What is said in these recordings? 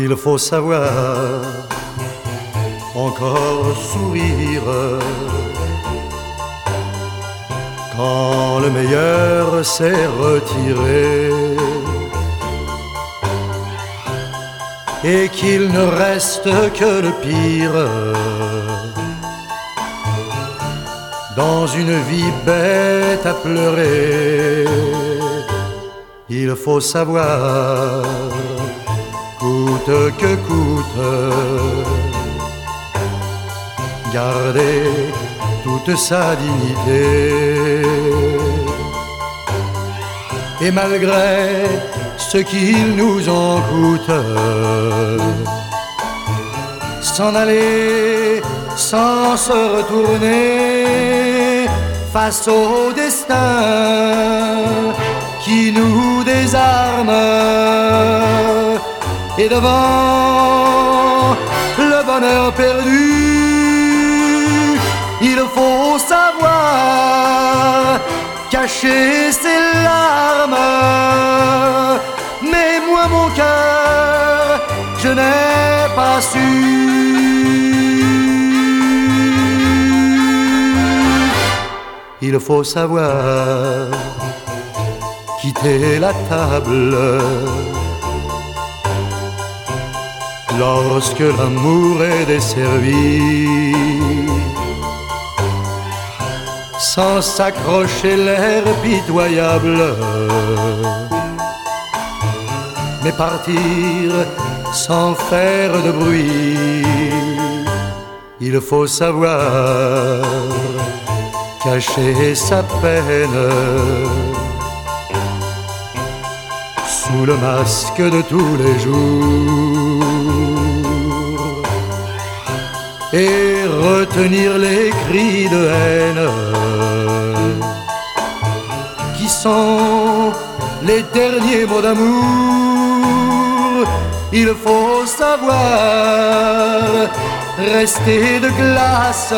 Il faut savoir encore sourire quand le meilleur s'est retiré et qu'il ne reste que le pire dans une vie bête à pleurer. Il faut savoir, coûte que coûte, garder toute sa dignité. Et malgré ce qu'il nous en coûte, s'en aller sans se retourner face au destin qui nous désarme. Et devant le bonheur perdu, il faut savoir cacher ses larmes. Mais moi mon cœur, je n'ai pas su. Il faut savoir quitter la table lorsque l'amour est desservi, sans s'accrocher l'air pitoyable, mais partir sans faire de bruit. Il faut savoir cacher sa peine sous le masque de tous les jours et retenir les cris de haine qui sont les derniers mots d'amour. Il faut savoir rester de glace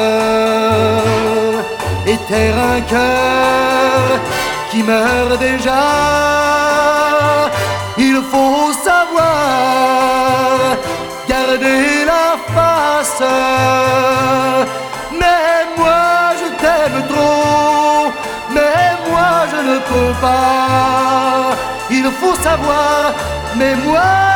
et taire un cœur qui meurt déjà. Il faut savoir garder la face. Mais moi je t'aime trop, mais moi je ne peux pas. Il faut savoir, mais moi